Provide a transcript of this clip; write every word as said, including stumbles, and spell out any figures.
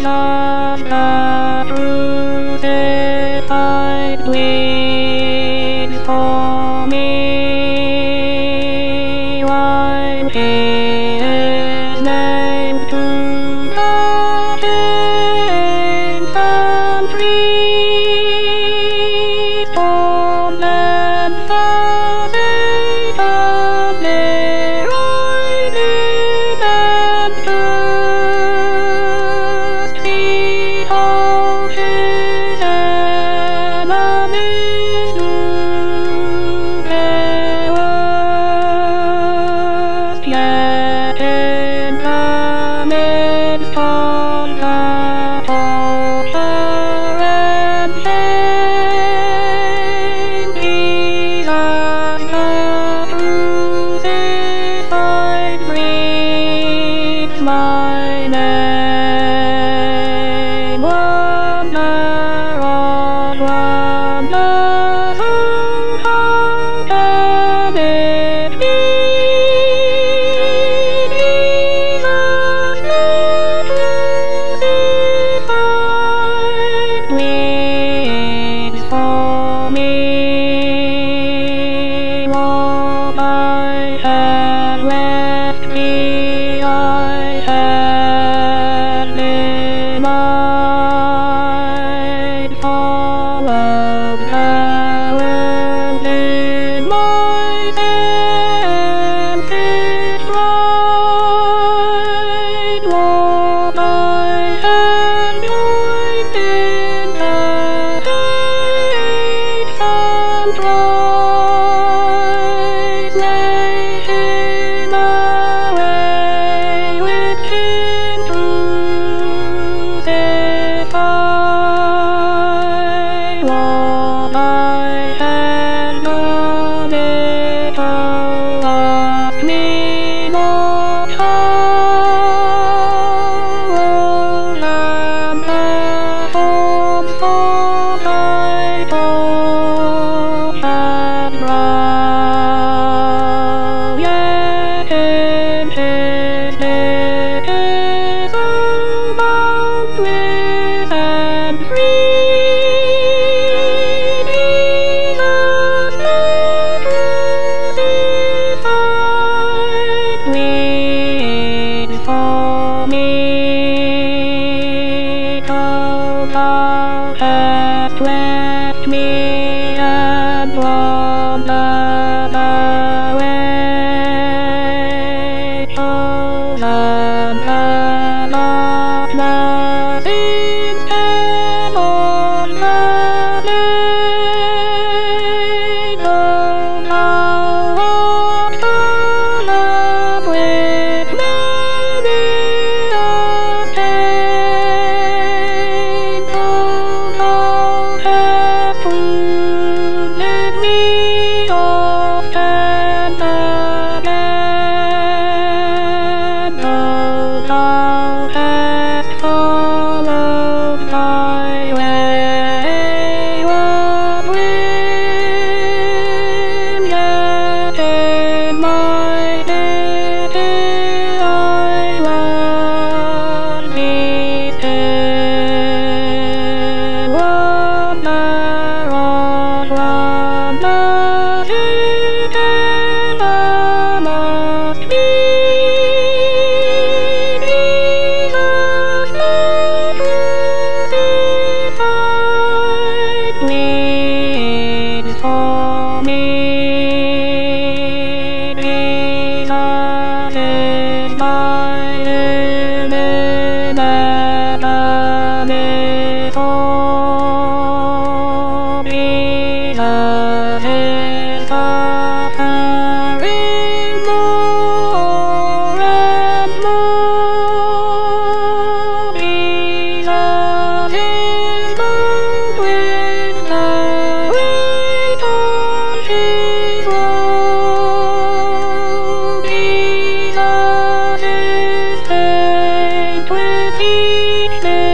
Jesus, the crucified, bleeds for me. While he is nailed to the chains and trees, torn and fastened and derided and cursed, see how his enemies do their worst. Yet in the midst of the torture and shame, Jesus the crucified breathes my name. Wonder of wonders, oh how can it be? Jesus the crucified bleeds for me. What I had left behind, I had in mind, followed the world in my senses blind. What I had joined in the hates and strife, lay him away with him crucified. What I had done, it all lost me not how. Lamb performs for thy torch and brow, yet in his days, oh boundless and free, Jesus the crucified bleeds for me. Though thou hast left me and wandered away, oh Lamb of darkness, instead on the lane, though thou art colored with glorious pain, though thou hast wounded me oft and again, though thou hast followed thy wayward whim, yet in my day I love thee still. Wonder of wonders, it ever must be. Jesus the crucified bleeds for me. Jesus is my living evidence, oh Jesus is suffering more and more. Jesus is moved with the weight of his woe. Jesus is faint with each day.